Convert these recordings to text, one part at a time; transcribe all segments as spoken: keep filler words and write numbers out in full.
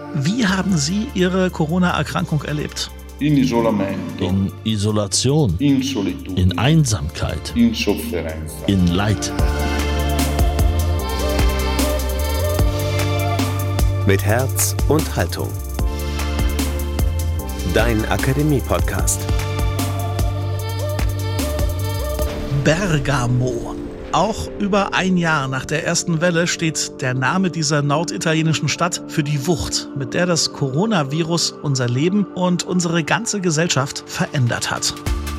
Wie haben Sie Ihre Corona-Erkrankung erlebt? In Isolamento, in Isolation, in Solitudine, in Einsamkeit, in Sofferenza. in Leid. Mit Herz und Haltung. Dein Akademie-Podcast. Bergamo. Auch über ein Jahr nach der ersten Welle steht der Name dieser norditalienischen Stadt für die Wucht, mit der das Coronavirus unser Leben und unsere ganze Gesellschaft verändert hat.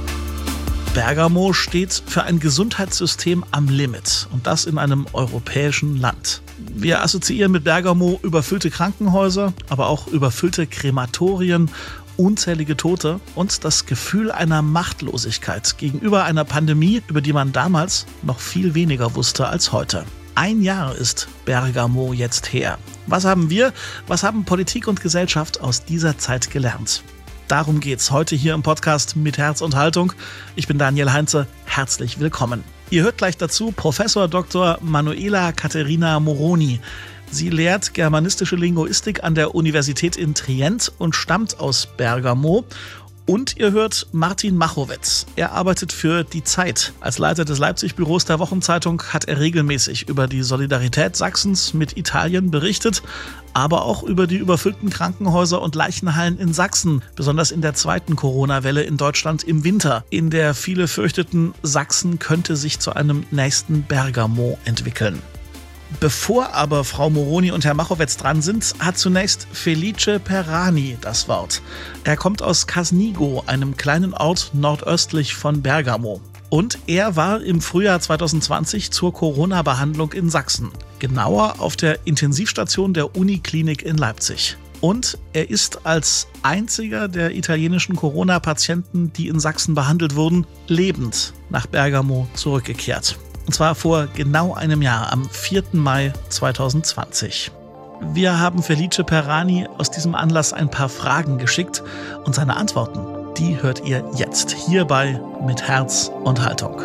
Bergamo steht für ein Gesundheitssystem am Limit und das in einem europäischen Land. Wir assoziieren mit Bergamo überfüllte Krankenhäuser, aber auch überfüllte Krematorien, unzählige Tote und das Gefühl einer Machtlosigkeit gegenüber einer Pandemie, über die man damals noch viel weniger wusste als heute. Ein Jahr ist Bergamo jetzt her. Was haben wir, was haben Politik und Gesellschaft aus dieser Zeit gelernt? Darum geht's heute hier im Podcast mit Herz und Haltung. Ich bin Daniel Heinze, herzlich willkommen. Ihr hört gleich dazu Professor Doktor Manuela Caterina Moroni. Sie lehrt germanistische Linguistik an der Universität in Trient und stammt aus Bergamo. Und ihr hört Martin Machowetz. Er arbeitet für Die Zeit. Als Leiter des Leipzig-Büros der Wochenzeitung hat er regelmäßig über die Solidarität Sachsens mit Italien berichtet, aber auch über die überfüllten Krankenhäuser und Leichenhallen in Sachsen, besonders in der zweiten Corona-Welle in Deutschland im Winter, in der viele fürchteten, Sachsen könnte sich zu einem nächsten Bergamo entwickeln. Bevor aber Frau Moroni und Herr Machowetz dran sind, hat zunächst Felice Perani das Wort. Er kommt aus Casnigo, einem kleinen Ort nordöstlich von Bergamo. Und er war im Frühjahr zwanzig zwanzig zur Corona-Behandlung in Sachsen. Genauer auf der Intensivstation der Uniklinik in Leipzig. Und er ist als einziger der italienischen Corona-Patienten, die in Sachsen behandelt wurden, lebend nach Bergamo zurückgekehrt. Und zwar vor genau einem Jahr, am vierten Mai zwanzig zwanzig. Wir haben Felice Perani aus diesem Anlass ein paar Fragen geschickt und seine Antworten, die hört ihr jetzt hier bei Mit Herz und Haltung.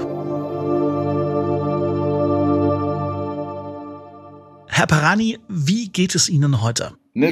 Herr Perani, wie geht es Ihnen heute?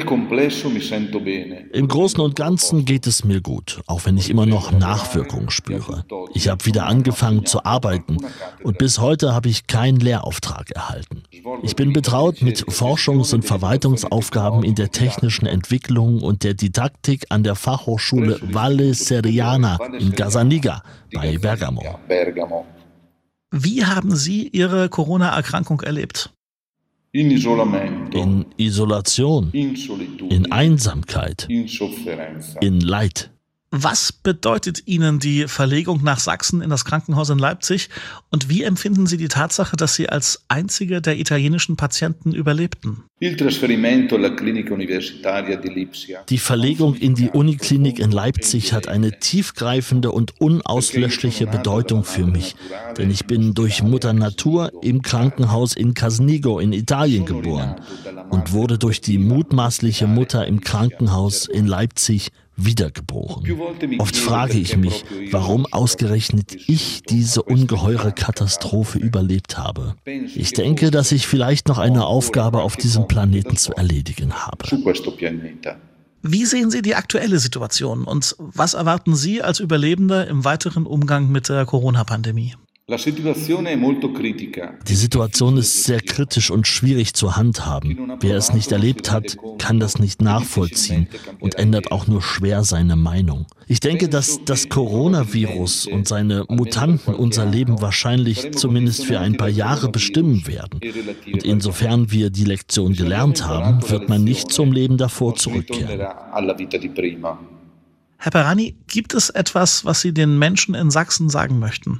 Im Großen und Ganzen geht es mir gut, auch wenn ich immer noch Nachwirkungen spüre. Ich habe wieder angefangen zu arbeiten und bis heute habe ich keinen Lehrauftrag erhalten. Ich bin betraut mit Forschungs- und Verwaltungsaufgaben in der technischen Entwicklung und der Didaktik an der Fachhochschule Valle Seriana in Gazzaniga bei Bergamo. Wie haben Sie Ihre Corona-Erkrankung erlebt? In Isolamento, in Isolation, in Solitudine, in Einsamkeit, in Sofferenza. in Leid. Was bedeutet Ihnen die Verlegung nach Sachsen in das Krankenhaus in Leipzig und wie empfinden Sie die Tatsache, dass Sie als einzige der italienischen Patienten überlebten? Die Verlegung in die Uniklinik in Leipzig hat eine tiefgreifende und unauslöschliche Bedeutung für mich, denn ich bin durch Mutter Natur im Krankenhaus in Casnigo in Italien geboren und wurde durch die mutmaßliche Mutter im Krankenhaus in Leipzig wiedergeboren. Oft frage ich mich, warum ausgerechnet ich diese ungeheure Katastrophe überlebt habe. Ich denke, dass ich vielleicht noch eine Aufgabe auf diesem Planeten zu erledigen habe. Wie sehen Sie die aktuelle Situation und was erwarten Sie als Überlebender im weiteren Umgang mit der Corona-Pandemie? Die Situation ist sehr kritisch und schwierig zu handhaben. Wer es nicht erlebt hat, kann das nicht nachvollziehen und ändert auch nur schwer seine Meinung. Ich denke, dass das Coronavirus und seine Mutanten unser Leben wahrscheinlich zumindest für ein paar Jahre bestimmen werden. Und insofern wir die Lektion gelernt haben, wird man nicht zum Leben davor zurückkehren. Herr Perani, gibt es etwas, was Sie den Menschen in Sachsen sagen möchten?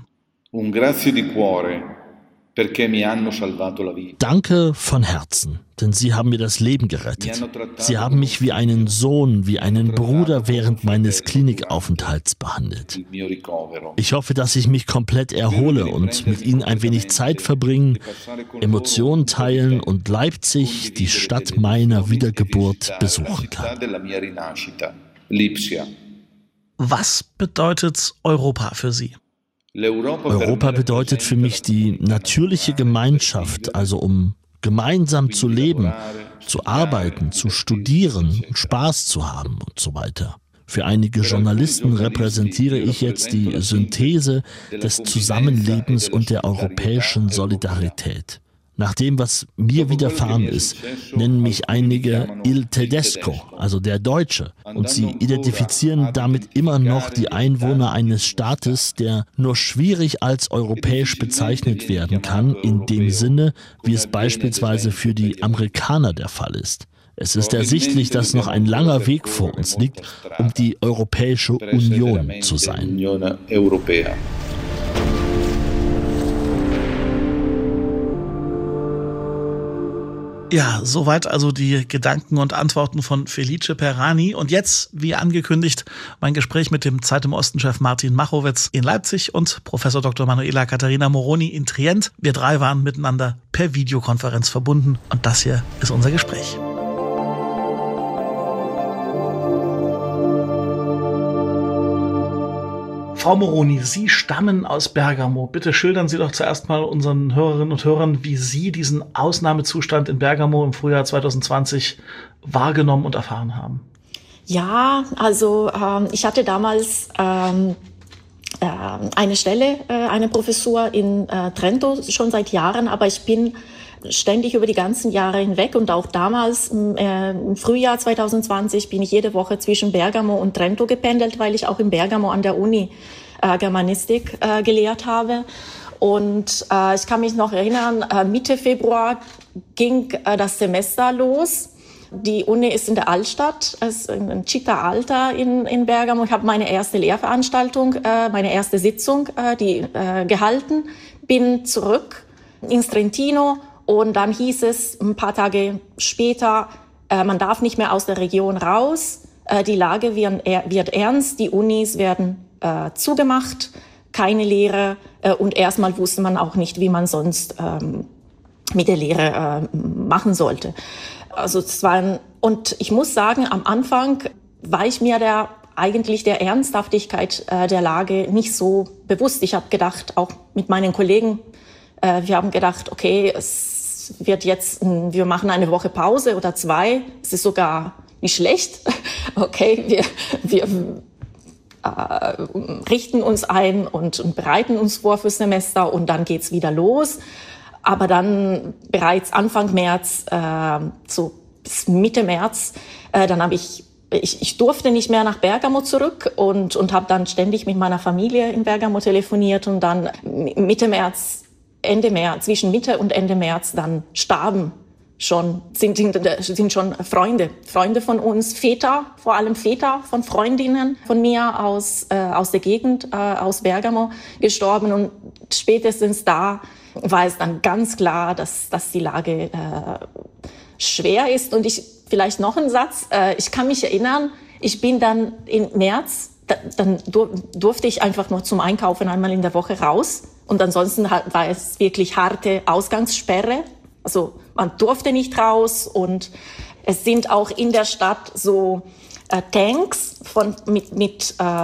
Danke von Herzen, denn Sie haben mir das Leben gerettet. Sie haben mich wie einen Sohn, wie einen Bruder während meines Klinikaufenthalts behandelt. Ich hoffe, dass ich mich komplett erhole und mit Ihnen ein wenig Zeit verbringen, Emotionen teilen und Leipzig, die Stadt meiner Wiedergeburt, besuchen kann. Was bedeutet Europa für Sie? Europa bedeutet für mich die natürliche Gemeinschaft, also um gemeinsam zu leben, zu arbeiten, zu studieren, Spaß zu haben und so weiter. Für einige Journalisten repräsentiere ich jetzt die Synthese des Zusammenlebens und der europäischen Solidarität. Nach dem, was mir widerfahren ist, nennen mich einige Il Tedesco, also der Deutsche. Und sie identifizieren damit immer noch die Einwohner eines Staates, der nur schwierig als europäisch bezeichnet werden kann, in dem Sinne, wie es beispielsweise für die Amerikaner der Fall ist. Es ist ersichtlich, dass noch ein langer Weg vor uns liegt, um die Europäische Union zu sein. Ja, soweit also die Gedanken und Antworten von Felice Perani. Und jetzt, wie angekündigt, mein Gespräch mit dem Zeit im Osten-Chef Martin Machowitz in Leipzig und Professor Doktor Manuela Katharina Moroni in Trient. Wir drei waren miteinander per Videokonferenz verbunden und das hier ist unser Gespräch. Frau Moroni, Sie stammen aus Bergamo. Bitte schildern Sie doch zuerst mal unseren Hörerinnen und Hörern, wie Sie diesen Ausnahmezustand in Bergamo im Frühjahr zwanzig zwanzig wahrgenommen und erfahren haben. Ja, also ähm, ich hatte damals ähm, äh, eine Stelle, äh, eine Professur in äh, Trento schon seit Jahren, aber ich bin ständig über die ganzen Jahre hinweg und auch damals äh, im Frühjahr zwanzig zwanzig bin ich jede Woche zwischen Bergamo und Trento gependelt, weil ich auch in Bergamo an der Uni äh, Germanistik äh, gelehrt habe. Und äh, ich kann mich noch erinnern, äh, Mitte Februar ging äh, das Semester los. Die Uni ist in der Altstadt, es ist in Città Alta in, in Bergamo. Ich habe meine erste Lehrveranstaltung, äh, meine erste Sitzung äh, die, äh, gehalten, bin zurück ins Trentino. Und dann hieß es ein paar Tage später, äh, man darf nicht mehr aus der Region raus, äh, die Lage wird, er, wird ernst, die Unis werden äh, zugemacht, keine Lehre äh, und erstmal wusste man auch nicht, wie man sonst ähm, mit der Lehre äh, machen sollte. Also es war ein, und ich muss sagen, am Anfang war ich mir der eigentlich der Ernsthaftigkeit äh, der Lage nicht so bewusst. Ich habe gedacht, auch mit meinen Kollegen, äh, wir haben gedacht, okay, es wird jetzt, wir machen eine Woche Pause oder zwei. Es ist sogar nicht schlecht. Okay, wir, wir äh, richten uns ein und, und bereiten uns vor fürs Semester und dann geht's wieder los. Aber dann bereits Anfang März, äh, so bis Mitte März, äh, dann habe ich, ich, ich durfte nicht mehr nach Bergamo zurück und, und habe dann ständig mit meiner Familie in Bergamo telefoniert und dann Mitte März Ende März, zwischen Mitte und Ende März dann starben schon, sind, sind, sind schon Freunde, Freunde von uns, Väter, vor allem Väter von Freundinnen von mir aus, äh, aus der Gegend, äh, aus Bergamo gestorben und spätestens da war es dann ganz klar, dass, dass die Lage äh, schwer ist und ich, vielleicht noch ein Satz, äh, ich kann mich erinnern, ich bin dann im März, da, dann dur, durfte ich einfach nur zum Einkaufen einmal in der Woche raus. Und ansonsten war es wirklich harte Ausgangssperre. Also man durfte nicht raus und es sind auch in der Stadt so äh, Tanks von, mit, mit äh,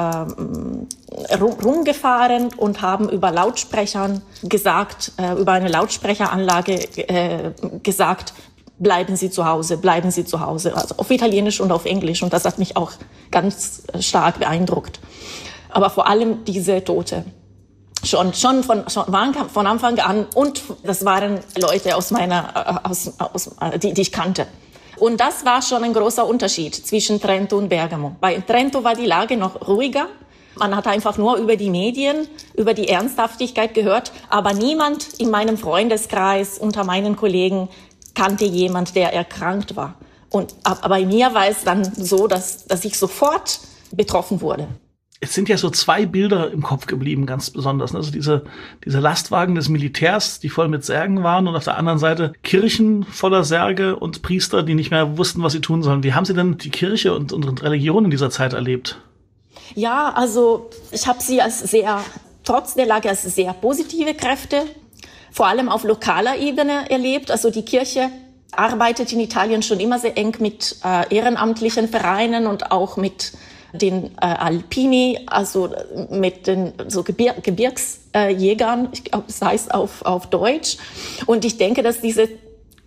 rumgefahren und haben über Lautsprechern gesagt, äh, über eine Lautsprecheranlage äh, gesagt, bleiben Sie zu Hause, bleiben Sie zu Hause. Also auf Italienisch und auf Englisch und das hat mich auch ganz stark beeindruckt. Aber vor allem diese Tote. Schon, schon von, schon von Anfang an. Und das waren Leute aus meiner, aus, aus, die, die ich kannte. Und das war schon ein großer Unterschied zwischen Trento und Bergamo. Bei Trento war die Lage noch ruhiger. Man hat einfach nur über die Medien, über die Ernsthaftigkeit gehört. Aber niemand in meinem Freundeskreis, unter meinen Kollegen, kannte jemand, der erkrankt war. Und bei mir war es dann so, dass, dass ich sofort betroffen wurde. Es sind ja so zwei Bilder im Kopf geblieben, ganz besonders. Also diese, diese Lastwagen des Militärs, die voll mit Särgen waren und auf der anderen Seite Kirchen voller Särge und Priester, die nicht mehr wussten, was sie tun sollen. Wie haben Sie denn die Kirche und unsere Religion in dieser Zeit erlebt? Ja, also ich habe sie als sehr, trotz der Lage als sehr positive Kräfte, vor allem auf lokaler Ebene erlebt. Also die Kirche arbeitet in Italien schon immer sehr eng mit äh, ehrenamtlichen Vereinen und auch mit den äh, Alpini, also mit den so Gebir- Gebirgsjägern, äh, ich glaube, das heißt auf, auf Deutsch. Und ich denke, dass diese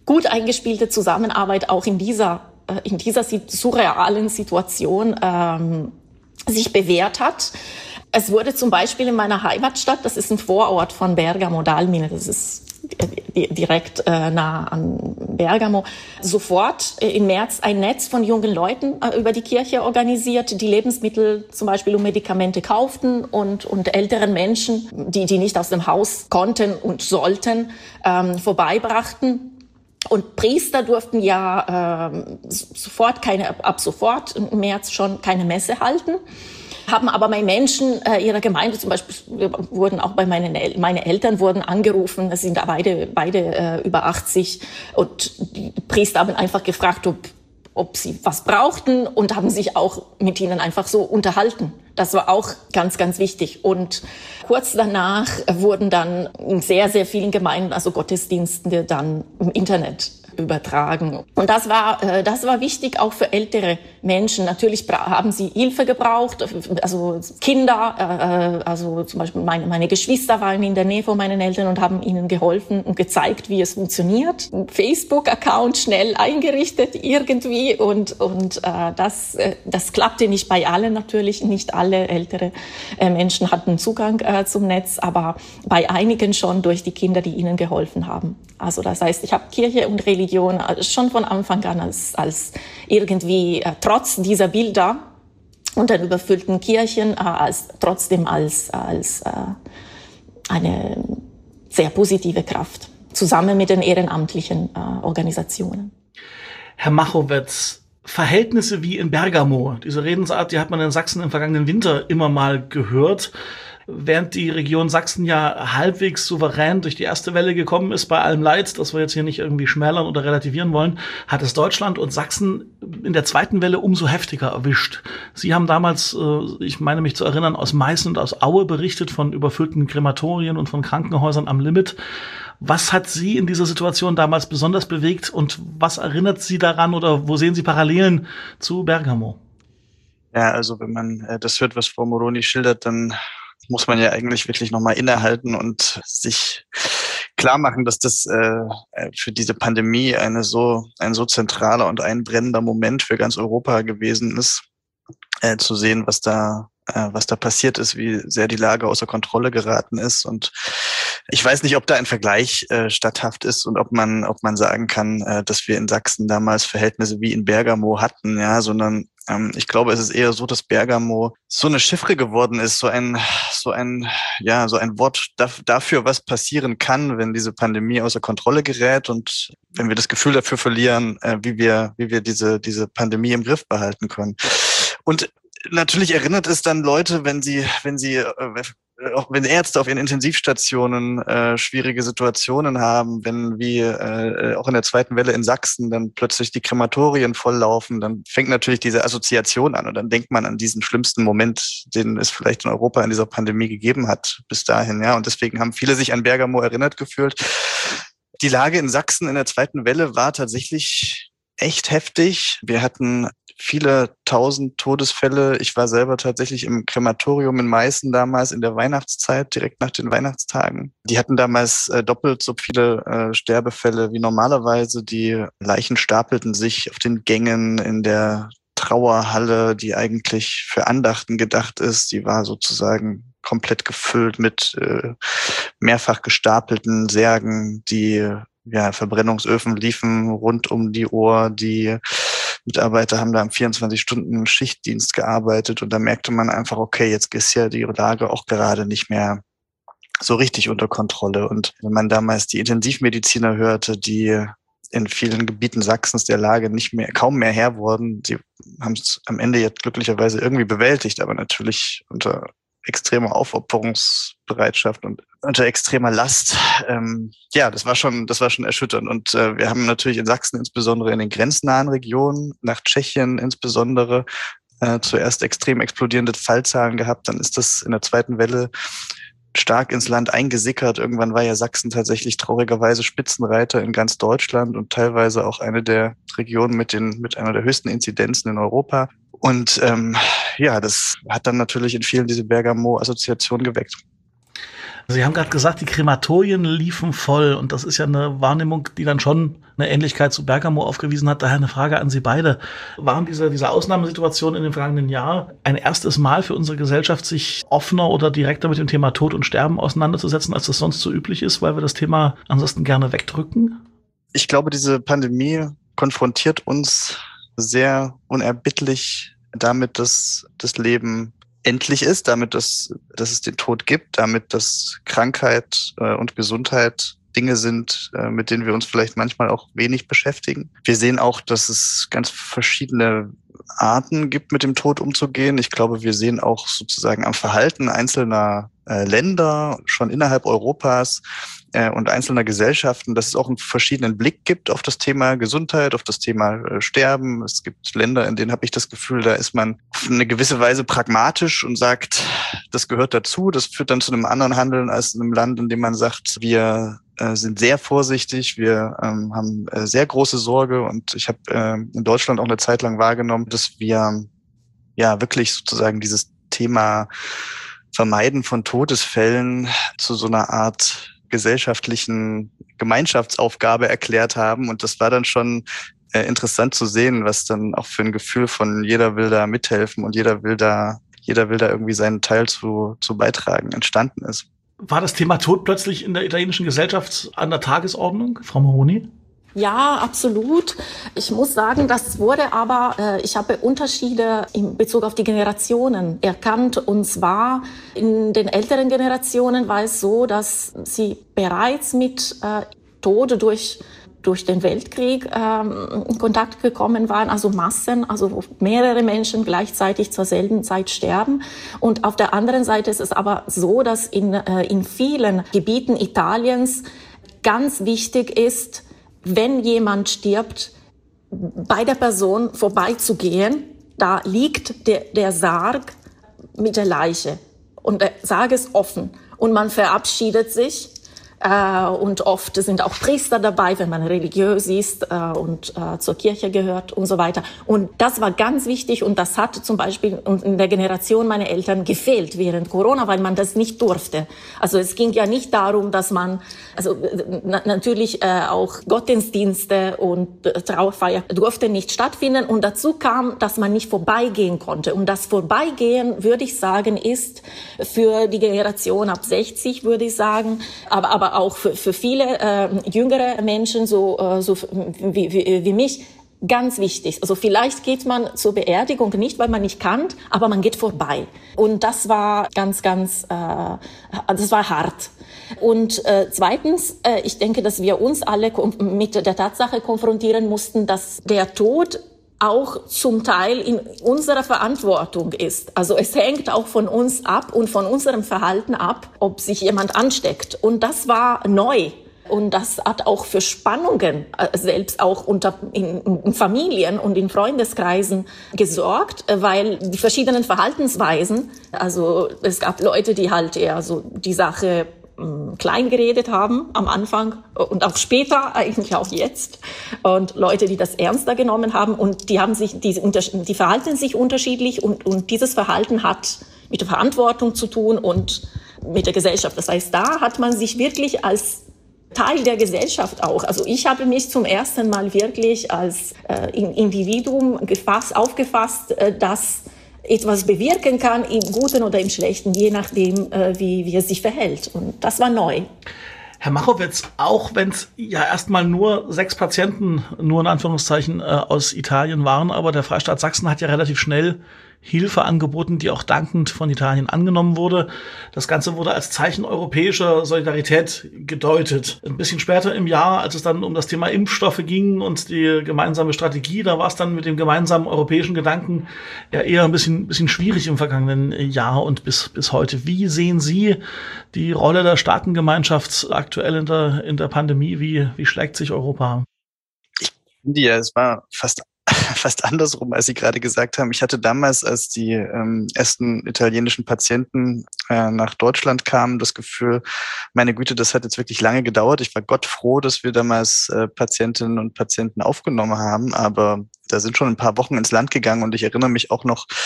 gut eingespielte Zusammenarbeit auch in dieser, äh, in dieser surrealen Situation ähm, sich bewährt hat. Es wurde zum Beispiel in meiner Heimatstadt, das ist ein Vorort von Bergamo, Dalmine, das ist direkt äh, nah an Bergamo, sofort äh, im März ein Netz von jungen Leuten äh, über die Kirche organisiert, die Lebensmittel zum Beispiel und Medikamente kauften und, und älteren Menschen, die, die nicht aus dem Haus konnten und sollten, ähm, vorbeibrachten. Und Priester durften ja äh, sofort keine, ab sofort im März schon keine Messe halten. Haben aber bei Menschen äh, ihrer Gemeinde, zum Beispiel wurden auch bei meinen El- meine Eltern wurden angerufen, es sind beide beide äh, über achtzig, und die Priester haben einfach gefragt, ob ob sie was brauchten, und haben sich auch mit ihnen einfach so unterhalten. Das war auch ganz, ganz wichtig. Und kurz danach wurden dann in sehr, sehr vielen Gemeinden, also Gottesdienste, dann im Internet übertragen. Und das war, äh, das war wichtig auch für ältere Menschen. Natürlich bra- haben sie Hilfe gebraucht, also Kinder, äh, also zum Beispiel meine, meine Geschwister waren in der Nähe von meinen Eltern und haben ihnen geholfen und gezeigt, wie es funktioniert. Ein Facebook-Account schnell eingerichtet irgendwie, und, und äh, das, äh, das klappte nicht bei allen natürlich. Nicht alle ältere äh, Menschen hatten Zugang äh, zum Netz, aber bei einigen schon durch die Kinder, die ihnen geholfen haben. Also das heißt, ich habe Kirche und Religion schon von Anfang an als, als irgendwie äh, trotz dieser Bilder und den überfüllten Kirchen äh, als trotzdem als, als äh, eine sehr positive Kraft, zusammen mit den ehrenamtlichen äh, Organisationen. Herr Machowetz, Verhältnisse wie in Bergamo, diese Redensart, die hat man in Sachsen im vergangenen Winter immer mal gehört. Während die Region Sachsen ja halbwegs souverän durch die erste Welle gekommen ist, bei allem Leid, das wir jetzt hier nicht irgendwie schmälern oder relativieren wollen, hat es Deutschland und Sachsen in der zweiten Welle umso heftiger erwischt. Sie haben damals, ich meine mich zu erinnern, aus Meißen und aus Aue berichtet von überfüllten Krematorien und von Krankenhäusern am Limit. Was hat Sie in dieser Situation damals besonders bewegt und was erinnert Sie daran oder wo sehen Sie Parallelen zu Bergamo? Ja, also wenn man äh, das hört, was Frau Moroni schildert, dann muss man ja eigentlich wirklich nochmal innehalten und sich klar machen, dass das äh, für diese Pandemie eine so, ein so zentraler und einbrennender Moment für ganz Europa gewesen ist, äh, zu sehen, was da, äh, was da passiert ist, wie sehr die Lage außer Kontrolle geraten ist. Und ich weiß nicht, ob da ein Vergleich äh, statthaft ist und ob man, ob man sagen kann, äh, dass wir in Sachsen damals Verhältnisse wie in Bergamo hatten, ja, sondern ähm, ich glaube, es ist eher so, dass Bergamo so eine Chiffre geworden ist, so ein, so ein, ja, so ein Wort dafür, was passieren kann, wenn diese Pandemie außer Kontrolle gerät und wenn wir das Gefühl dafür verlieren, äh, wie wir, wie wir diese, diese Pandemie im Griff behalten können. Und natürlich erinnert es dann Leute, wenn sie, wenn sie, äh, auch wenn Ärzte auf ihren Intensivstationen äh, schwierige Situationen haben, wenn wie äh, auch in der zweiten Welle in Sachsen dann plötzlich die Krematorien volllaufen, dann fängt natürlich diese Assoziation an und dann denkt man an diesen schlimmsten Moment, den es vielleicht in Europa in dieser Pandemie gegeben hat bis dahin, ja. Und deswegen haben viele sich an Bergamo erinnert gefühlt. Die Lage in Sachsen in der zweiten Welle war tatsächlich echt heftig. Wir hatten viele tausend Todesfälle. Ich war selber tatsächlich im Krematorium in Meißen damals in der Weihnachtszeit, direkt nach den Weihnachtstagen. Die hatten damals äh, doppelt so viele äh, Sterbefälle wie normalerweise. Die Leichen stapelten sich auf den Gängen in der Trauerhalle, die eigentlich für Andachten gedacht ist. Die war sozusagen komplett gefüllt mit äh, mehrfach gestapelten Särgen. Die ja, Verbrennungsöfen liefen rund um die Uhr. Die Mitarbeiter haben da am vierundzwanzig Stunden Schichtdienst gearbeitet und da merkte man einfach, okay, jetzt ist ja die Lage auch gerade nicht mehr so richtig unter Kontrolle. Und wenn man damals die Intensivmediziner hörte, die in vielen Gebieten Sachsens der Lage nicht mehr, kaum mehr Herr wurden, sie haben es am Ende jetzt glücklicherweise irgendwie bewältigt, aber natürlich unter extremer Aufopferungsbereitschaft und unter extremer Last. Ähm, ja, das war schon, das war schon erschütternd. Und äh, wir haben natürlich in Sachsen, insbesondere in den grenznahen Regionen, nach Tschechien insbesondere, äh, zuerst extrem explodierende Fallzahlen gehabt. Dann ist das in der zweiten Welle stark ins Land eingesickert. Irgendwann war ja Sachsen tatsächlich traurigerweise Spitzenreiter in ganz Deutschland und teilweise auch eine der Regionen mit den mit einer der höchsten Inzidenzen in Europa. Und ähm, ja, das hat dann natürlich in vielen diese Bergamo-Assoziation geweckt. Sie haben gerade gesagt, die Krematorien liefen voll und das ist ja eine Wahrnehmung, die dann schon eine Ähnlichkeit zu Bergamo aufgewiesen hat. Daher eine Frage an Sie beide. Waren diese, diese Ausnahmesituationen in dem vergangenen Jahr ein erstes Mal für unsere Gesellschaft, sich offener oder direkter mit dem Thema Tod und Sterben auseinanderzusetzen, als das sonst so üblich ist, weil wir das Thema ansonsten gerne wegdrücken? Ich glaube, diese Pandemie konfrontiert uns sehr unerbittlich damit, dass das Leben endlich ist, damit, dass, dass es den Tod gibt, damit, dass Krankheit äh, und Gesundheit Dinge sind, äh, mit denen wir uns vielleicht manchmal auch wenig beschäftigen. Wir sehen auch, dass es ganz verschiedene Arten gibt, mit dem Tod umzugehen. Ich glaube, wir sehen auch sozusagen am Verhalten einzelner äh, Länder, schon innerhalb Europas äh, und einzelner Gesellschaften, dass es auch einen verschiedenen Blick gibt auf das Thema Gesundheit, auf das Thema äh, Sterben. Es gibt Länder, in denen habe ich das Gefühl, da ist man auf eine gewisse Weise pragmatisch und sagt, das gehört dazu. Das führt dann zu einem anderen Handeln als in einem Land, in dem man sagt, wir äh, sind sehr vorsichtig, wir ähm, haben äh, sehr große Sorge. Und ich habe äh, in Deutschland auch eine Zeit lang wahrgenommen, dass wir ja wirklich sozusagen dieses Thema Vermeiden von Todesfällen zu so einer Art gesellschaftlichen Gemeinschaftsaufgabe erklärt haben. Und das war dann schon äh, interessant zu sehen, was dann auch für ein Gefühl von jeder will da mithelfen und jeder will da, jeder will da irgendwie seinen Teil zu, zu beitragen entstanden ist. War das Thema Tod plötzlich in der italienischen Gesellschaft an der Tagesordnung, Frau Moroni? Ja, absolut. Ich muss sagen, das wurde aber, äh, ich habe Unterschiede in Bezug auf die Generationen erkannt. Und zwar in den älteren Generationen war es so, dass sie bereits mit äh, Tod durch durch den Weltkrieg ähm, in Kontakt gekommen waren, also Massen, also wo mehrere Menschen gleichzeitig zur selben Zeit sterben. Und auf der anderen Seite ist es aber so, dass in, äh, in vielen Gebieten Italiens ganz wichtig ist, wenn jemand stirbt, bei der Person vorbeizugehen. Da liegt der, der Sarg mit der Leiche und der Sarg ist offen und man verabschiedet sich. Äh, und oft sind auch Priester dabei, wenn man religiös ist äh, und äh, zur Kirche gehört und so weiter. Und das war ganz wichtig und das hat zum Beispiel in der Generation meiner Eltern gefehlt während Corona, weil man das nicht durfte. Also es ging ja nicht darum, dass man, also na, natürlich äh, auch Gottesdienste und äh, Trauerfeier durfte nicht stattfinden und dazu kam, dass man nicht vorbeigehen konnte. Und das Vorbeigehen, würde ich sagen, ist für die Generation ab sechzig, würde ich sagen, aber, aber auch für, für viele äh, jüngere Menschen, so, äh, so wie, wie, wie mich, ganz wichtig. Also vielleicht geht man zur Beerdigung nicht, weil man nicht kann, aber man geht vorbei. Und das war ganz, ganz, äh, das war hart. Und äh, zweitens, äh, ich denke, dass wir uns alle mit der Tatsache konfrontieren mussten, dass der Tod auch zum Teil in unserer Verantwortung ist. Also es hängt auch von uns ab und von unserem Verhalten ab, ob sich jemand ansteckt. Und das war neu. Und das hat auch für Spannungen, selbst auch unter, in, in Familien und in Freundeskreisen gesorgt, weil die verschiedenen Verhaltensweisen, also es gab Leute, die halt eher so die Sache klein geredet haben am Anfang und auch später, eigentlich auch jetzt. Und Leute, die das ernster genommen haben und die haben sich, die, die verhalten sich unterschiedlich und, und dieses Verhalten hat mit der Verantwortung zu tun und mit der Gesellschaft. Das heißt, da hat man sich wirklich als Teil der Gesellschaft auch. Also ich habe mich zum ersten Mal wirklich als äh, Individuum gefasst, aufgefasst, äh, das etwas bewirken kann, im Guten oder im Schlechten, je nachdem, äh, wie, wie es sich verhält. Und das war neu. Herr Machowitz, auch wenn es ja erstmal nur sechs Patienten, nur in Anführungszeichen, äh, aus Italien waren, aber der Freistaat Sachsen hat ja relativ schnell Hilfe angeboten, die auch dankend von Italien angenommen wurde. Das Ganze wurde als Zeichen europäischer Solidarität gedeutet. Ein bisschen später im Jahr, als es dann um das Thema Impfstoffe ging und die gemeinsame Strategie, da war es dann mit dem gemeinsamen europäischen Gedanken ja eher ein bisschen, bisschen schwierig im vergangenen Jahr und bis, bis heute. Wie sehen Sie die Rolle der Staatengemeinschaft aktuell in der, in der Pandemie? Wie, wie schlägt sich Europa? Ich finde ja, es war fast fast andersrum, als Sie gerade gesagt haben. Ich hatte damals, als die ähm, ersten italienischen Patienten äh, nach Deutschland kamen, das Gefühl, meine Güte, das hat jetzt wirklich lange gedauert. Ich war Gott froh, dass wir damals äh, Patientinnen und Patienten aufgenommen haben, aber da sind schon ein paar Wochen ins Land gegangen und ich erinnere mich auch noch,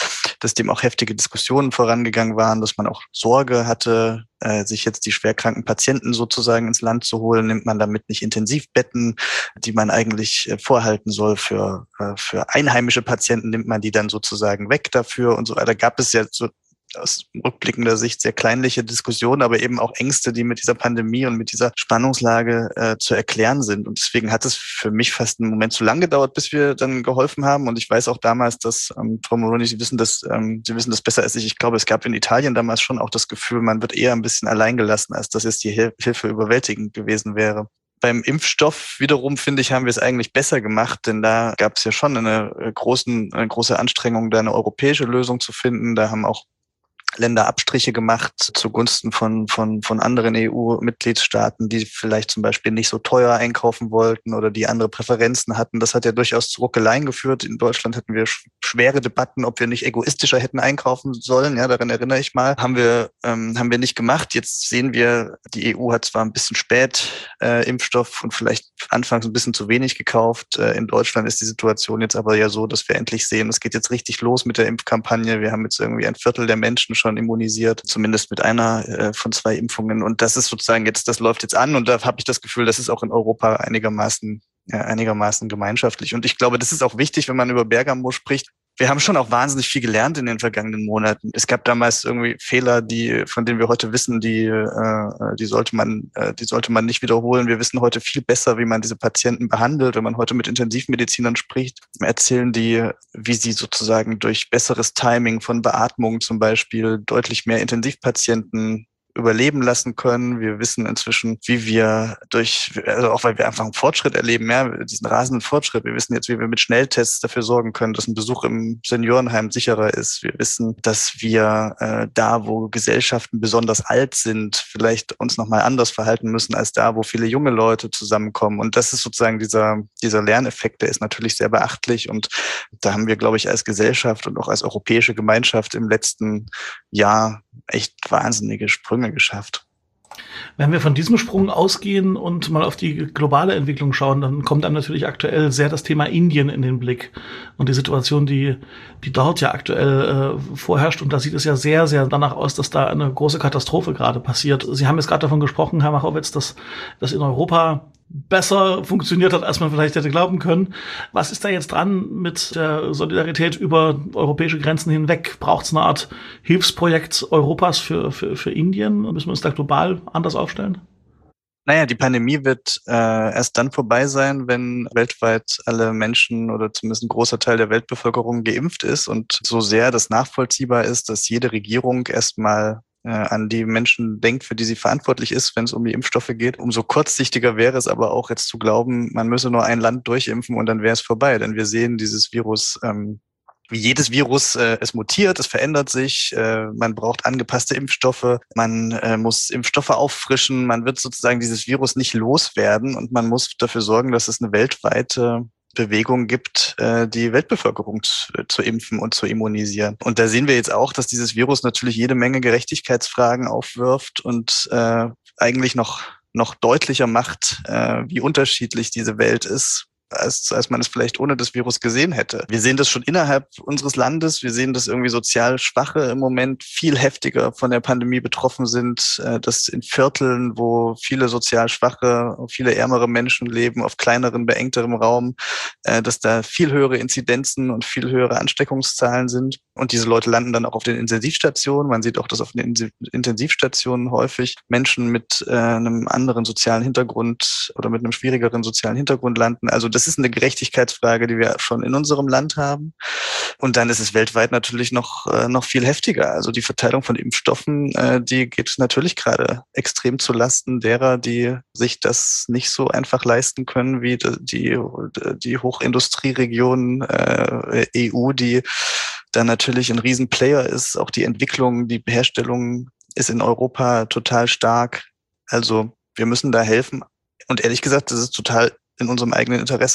dass dem auch heftige Diskussionen vorangegangen waren, dass man auch Sorge hatte, äh, sich jetzt die schwerkranken Patienten sozusagen ins Land zu holen. Nimmt man damit nicht Intensivbetten, die man eigentlich äh, vorhalten soll für, äh, für einheimische Patienten, nimmt man die dann sozusagen weg dafür und so weiter. Gab es ja so aus rückblickender Sicht sehr kleinliche Diskussionen, aber eben auch Ängste, die mit dieser Pandemie und mit dieser Spannungslage äh, zu erklären sind. Und deswegen hat es für mich fast einen Moment zu lang gedauert, bis wir dann geholfen haben. Und ich weiß auch damals, dass, ähm, Frau Moroni, Sie wissen das, ähm, Sie wissen das besser als ich. Ich glaube, es gab in Italien damals schon auch das Gefühl, man wird eher ein bisschen allein gelassen, als dass jetzt die Hil- Hilfe überwältigend gewesen wäre. Beim Impfstoff wiederum, finde ich, haben wir es eigentlich besser gemacht, denn da gab es ja schon eine, großen, eine große Anstrengung, da eine europäische Lösung zu finden. Da haben auch Länder Abstriche gemacht zugunsten von, von, von anderen E U-Mitgliedstaaten, die vielleicht zum Beispiel nicht so teuer einkaufen wollten oder die andere Präferenzen hatten. Das hat ja durchaus zu Ruckeleien geführt. In Deutschland hatten wir schwere Debatten, ob wir nicht egoistischer hätten einkaufen sollen. Ja, daran erinnere ich mal. Haben wir, ähm, haben wir nicht gemacht. Jetzt sehen wir, die E U hat zwar ein bisschen spät äh, Impfstoff und vielleicht anfangs ein bisschen zu wenig gekauft. Äh, in Deutschland ist die Situation jetzt aber ja so, dass wir endlich sehen, es geht jetzt richtig los mit der Impfkampagne. Wir haben jetzt irgendwie ein Viertel der Menschen schon immunisiert, zumindest mit einer äh, von zwei Impfungen. Und das ist sozusagen jetzt, das läuft jetzt an und da habe ich das Gefühl, das ist auch in Europa einigermaßen, ja, einigermaßen gemeinschaftlich. Und ich glaube, das ist auch wichtig, wenn man über Bergamo spricht. Wir haben schon auch wahnsinnig viel gelernt in den vergangenen Monaten. Es gab damals irgendwie Fehler, die, von denen wir heute wissen, die, äh, die sollte man, äh, die sollte man nicht wiederholen. Wir wissen heute viel besser, wie man diese Patienten behandelt. Wenn man heute mit Intensivmedizinern spricht, erzählen die, wie sie sozusagen durch besseres Timing von Beatmung zum Beispiel deutlich mehr Intensivpatienten überleben lassen können. Wir wissen inzwischen, wie wir durch, also auch weil wir einfach einen Fortschritt erleben, ja, diesen rasenden Fortschritt. Wir wissen jetzt, wie wir mit Schnelltests dafür sorgen können, dass ein Besuch im Seniorenheim sicherer ist. Wir wissen, dass wir äh, da, wo Gesellschaften besonders alt sind, vielleicht uns nochmal anders verhalten müssen als da, wo viele junge Leute zusammenkommen. Und das ist sozusagen dieser, dieser Lerneffekt, der ist natürlich sehr beachtlich. Und da haben wir, glaube ich, als Gesellschaft und auch als europäische Gemeinschaft im letzten Jahr echt wahnsinnige Sprünge geschafft. Wenn wir von diesem Sprung ausgehen und mal auf die globale Entwicklung schauen, dann kommt einem natürlich aktuell sehr das Thema Indien in den Blick und die Situation, die die dort ja aktuell äh, vorherrscht. Und da sieht es ja sehr, sehr danach aus, dass da eine große Katastrophe gerade passiert. Sie haben jetzt gerade davon gesprochen, Herr Machowitz, dass das in Europa besser funktioniert hat, als man vielleicht hätte glauben können. Was ist da jetzt dran mit der Solidarität über europäische Grenzen hinweg? Braucht es eine Art Hilfsprojekt Europas für, für, für Indien? Müssen wir uns da global anders aufstellen? Naja, die Pandemie wird äh, erst dann vorbei sein, wenn weltweit alle Menschen oder zumindest ein großer Teil der Weltbevölkerung geimpft ist und so sehr das nachvollziehbar ist, dass jede Regierung erstmal an die Menschen denkt, für die sie verantwortlich ist, wenn es um die Impfstoffe geht. Umso kurzsichtiger wäre es aber auch jetzt zu glauben, man müsse nur ein Land durchimpfen und dann wäre es vorbei. Denn wir sehen dieses Virus, ähm, wie jedes Virus, äh, es mutiert, es verändert sich, äh, man braucht angepasste Impfstoffe, man äh, muss Impfstoffe auffrischen, man wird sozusagen dieses Virus nicht loswerden und man muss dafür sorgen, dass es eine weltweite Bewegung gibt, die Weltbevölkerung zu, zu impfen und zu immunisieren. Und da sehen wir jetzt auch, dass dieses Virus natürlich jede Menge Gerechtigkeitsfragen aufwirft und äh, eigentlich noch, noch deutlicher macht, äh, wie unterschiedlich diese Welt ist, als, als man es vielleicht ohne das Virus gesehen hätte. Wir sehen das schon innerhalb unseres Landes. Wir sehen, dass irgendwie sozial Schwache im Moment viel heftiger von der Pandemie betroffen sind, dass in Vierteln, wo viele sozial Schwache, viele ärmere Menschen leben, auf kleineren, beengterem Raum, dass da viel höhere Inzidenzen und viel höhere Ansteckungszahlen sind. Und diese Leute landen dann auch auf den Intensivstationen. Man sieht auch, dass auf den Intensivstationen häufig Menschen mit äh, einem anderen sozialen Hintergrund oder mit einem schwierigeren sozialen Hintergrund landen. Also das ist eine Gerechtigkeitsfrage, die wir schon in unserem Land haben. Und dann ist es weltweit natürlich noch äh, noch viel heftiger. Also die Verteilung von Impfstoffen, äh, die geht natürlich gerade extrem zu Lasten derer, die sich das nicht so einfach leisten können, wie die die, die Hochindustrieregion äh, E U, die dann natürlich ein Riesenplayer ist. Auch die Entwicklung, die Herstellung ist in Europa total stark. Also wir müssen da helfen. Und ehrlich gesagt, das ist total in unserem eigenen Interesse.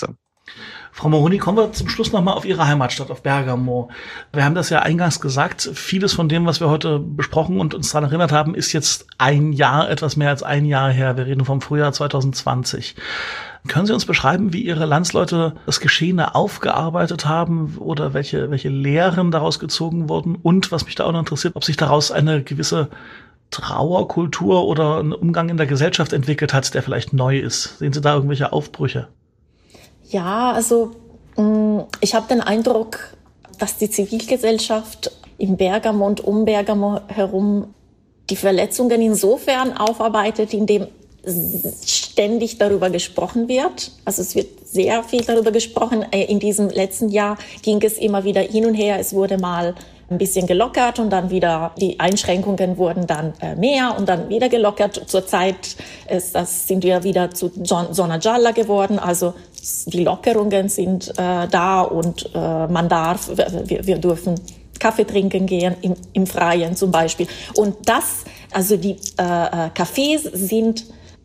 Frau Moroni, kommen wir zum Schluss nochmal auf Ihre Heimatstadt, auf Bergamo. Wir haben das ja eingangs gesagt, vieles von dem, was wir heute besprochen und uns daran erinnert haben, ist jetzt ein Jahr, etwas mehr als ein Jahr her. Wir reden vom Frühjahr zwanzig zwanzig. Können Sie uns beschreiben, wie Ihre Landsleute das Geschehene aufgearbeitet haben oder welche, welche Lehren daraus gezogen wurden? Und was mich da auch noch interessiert, ob sich daraus eine gewisse Trauerkultur oder ein Umgang in der Gesellschaft entwickelt hat, der vielleicht neu ist. Sehen Sie da irgendwelche Aufbrüche? Ja, also ich habe den Eindruck, dass die Zivilgesellschaft in Bergamo und um Bergamo herum die Verletzungen insofern aufarbeitet, indem ständig darüber gesprochen wird. Also es wird sehr viel darüber gesprochen. In diesem letzten Jahr ging es immer wieder hin und her. Es wurde mal ein bisschen gelockert und dann wieder, die Einschränkungen wurden dann mehr und dann wieder gelockert. Zurzeit ist das, sind wir wieder zu Zona Gialla geworden, also die Lockerungen sind äh, da und äh, man darf, wir, wir dürfen Kaffee trinken gehen, im, im Freien zum Beispiel. Und das, also die äh, Cafés sind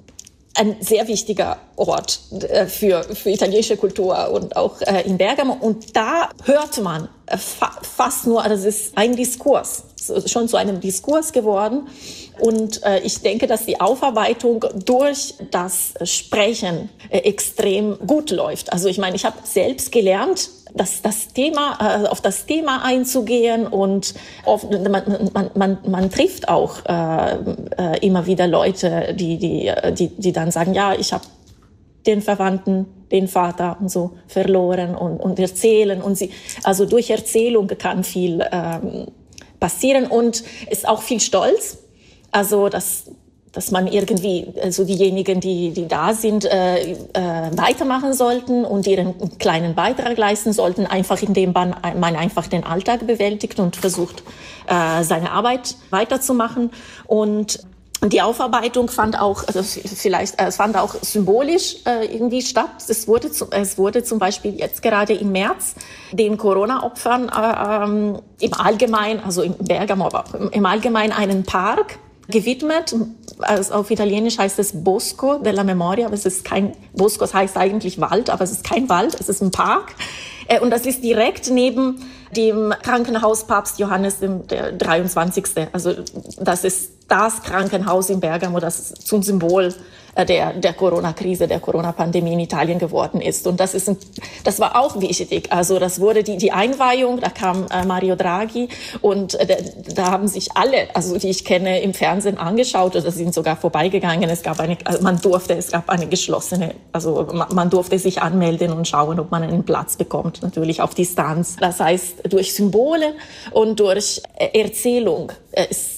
ein sehr wichtiger Ort äh, für, für italienische Kultur und auch äh, in Bergamo. Und da hört man äh, fa- fast nur, also es ist ein Diskurs, so, schon zu einem Diskurs geworden. Und äh, ich denke, dass die Aufarbeitung durch das Sprechen äh, extrem gut läuft. Also ich meine, ich habe selbst gelernt, dass das Thema, äh, auf das Thema einzugehen und oft, man, man, man, man trifft auch äh, äh, immer wieder Leute, die, die, die, die dann sagen, ja, ich habe den Verwandten, den Vater und so verloren und, und erzählen und sie, also durch Erzählung kann viel ähm, passieren und ist auch viel Stolz. Also, dass, dass man irgendwie, also diejenigen, die, die da sind, äh, äh, weitermachen sollten und ihren kleinen Beitrag leisten sollten, einfach indem man, man einfach den Alltag bewältigt und versucht, äh, seine Arbeit weiterzumachen. Und die Aufarbeitung fand auch, also vielleicht, äh, fand auch symbolisch äh, irgendwie statt. Es wurde, zu, es wurde zum Beispiel jetzt gerade im März den Corona-Opfern äh, ähm, im Allgemeinen, also im Bergamo, aber im Allgemeinen einen Park gewidmet. Also auf Italienisch heißt es Bosco della Memoria, aber es ist kein, Bosco heißt eigentlich Wald, aber es ist kein Wald, es ist ein Park. Und das ist direkt neben dem Krankenhaus Papst Johannes der dreiundzwanzigste. Also das ist das Krankenhaus in Bergamo, das zum Symbol der, der Corona-Krise, der Corona-Pandemie in Italien geworden ist. Und das ist ein, das war auch wichtig. Also das wurde die, die Einweihung, da kam äh, Mario Draghi und äh, da haben sich alle, also die ich kenne, im Fernsehen angeschaut oder sind sogar vorbeigegangen. Es gab eine, also man durfte, es gab eine geschlossene, also man, man durfte sich anmelden und schauen, ob man einen Platz bekommt, natürlich auf Distanz. Das heißt, durch Symbole und durch Erzählung ist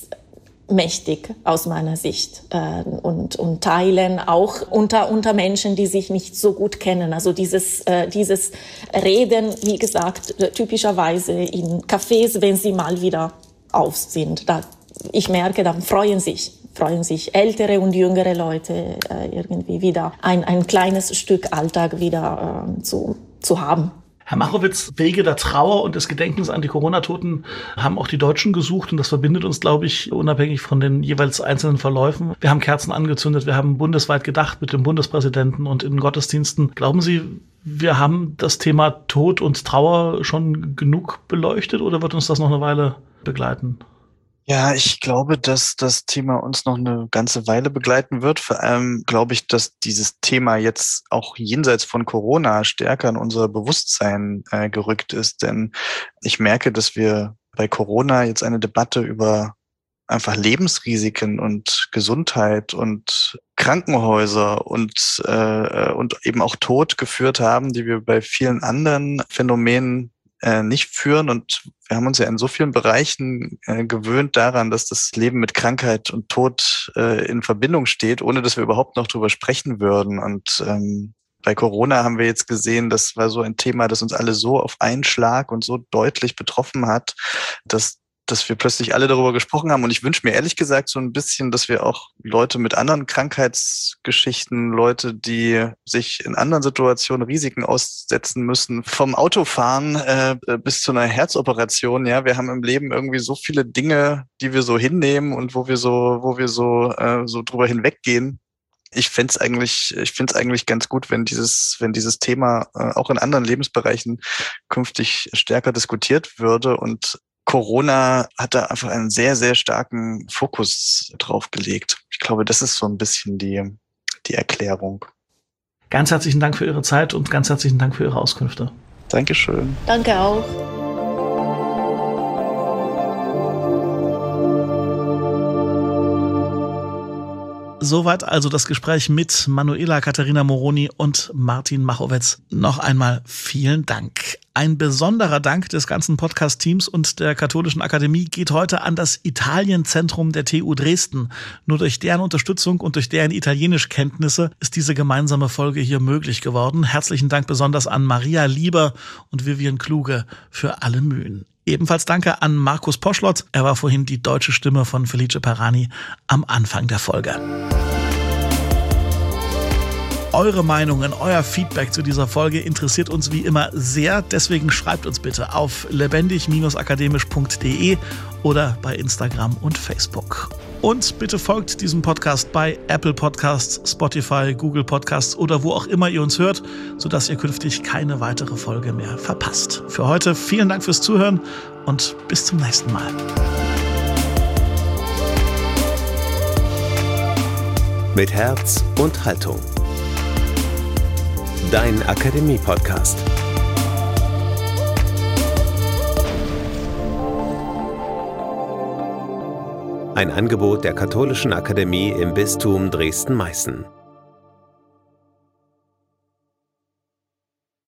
mächtig aus meiner Sicht äh, und, und teilen auch unter, unter Menschen, die sich nicht so gut kennen. Also dieses, äh, dieses Reden, wie gesagt, typischerweise in Cafés, wenn sie mal wieder auf sind. Da, ich merke, dann freuen sich, freuen sich ältere und jüngere Leute äh, irgendwie wieder ein, ein kleines Stück Alltag wieder äh, zu, zu haben. Herr Machowitz, Wege der Trauer und des Gedenkens an die Corona-Toten haben auch die Deutschen gesucht und das verbindet uns, glaube ich, unabhängig von den jeweils einzelnen Verläufen. Wir haben Kerzen angezündet, wir haben bundesweit gedacht mit dem Bundespräsidenten und in Gottesdiensten. Glauben Sie, wir haben das Thema Tod und Trauer schon genug beleuchtet oder wird uns das noch eine Weile begleiten? Ja, ich glaube, dass das Thema uns noch eine ganze Weile begleiten wird. Vor allem glaube ich, dass dieses Thema jetzt auch jenseits von Corona stärker in unser Bewusstsein äh, gerückt ist. Denn ich merke, dass wir bei Corona jetzt eine Debatte über einfach Lebensrisiken und Gesundheit und Krankenhäuser und äh, und eben auch Tod geführt haben, die wir bei vielen anderen Phänomenen äh, nicht führen. Und wir haben uns ja in so vielen Bereichen äh, gewöhnt daran, dass das Leben mit Krankheit und Tod äh, in Verbindung steht, ohne dass wir überhaupt noch drüber sprechen würden. Und ähm, bei Corona haben wir jetzt gesehen, das war so ein Thema, das uns alle so auf einen Schlag und so deutlich betroffen hat, dass dass wir plötzlich alle darüber gesprochen haben. Und ich wünsche mir ehrlich gesagt so ein bisschen, dass wir auch Leute mit anderen Krankheitsgeschichten, Leute, die sich in anderen Situationen Risiken aussetzen müssen, vom Autofahren äh, bis zu einer Herzoperation. Ja, wir haben im Leben irgendwie so viele Dinge, die wir so hinnehmen und wo wir so, wo wir so, äh, so drüber hinweggehen. ich fände es eigentlich, ich finde es eigentlich ganz gut, wenn dieses, wenn dieses Thema äh, auch in anderen Lebensbereichen künftig stärker diskutiert würde. Und Corona hat da einfach einen sehr, sehr starken Fokus drauf gelegt. Ich glaube, das ist so ein bisschen die, die Erklärung. Ganz herzlichen Dank für Ihre Zeit und ganz herzlichen Dank für Ihre Auskünfte. Dankeschön. Danke auch. Soweit also das Gespräch mit Manuela Katharina Moroni und Martin Machowetz. Noch einmal vielen Dank. Ein besonderer Dank des ganzen Podcast-Teams und der Katholischen Akademie geht heute an das Italienzentrum der T U Dresden. Nur durch deren Unterstützung und durch deren Italienischkenntnisse ist diese gemeinsame Folge hier möglich geworden. Herzlichen Dank besonders an Maria Lieber und Vivian Kluge für alle Mühen. Ebenfalls danke an Markus Poschlott. Er war vorhin die deutsche Stimme von Felice Perani am Anfang der Folge. Eure Meinungen, euer Feedback zu dieser Folge interessiert uns wie immer sehr. Deswegen schreibt uns bitte auf lebendig akademisch punkt de oder bei Instagram und Facebook. Und bitte folgt diesem Podcast bei Apple Podcasts, Spotify, Google Podcasts oder wo auch immer ihr uns hört, sodass ihr künftig keine weitere Folge mehr verpasst. Für heute vielen Dank fürs Zuhören und bis zum nächsten Mal. Mit Herz und Haltung. Dein Akademie-Podcast. Ein Angebot der Katholischen Akademie im Bistum Dresden-Meißen.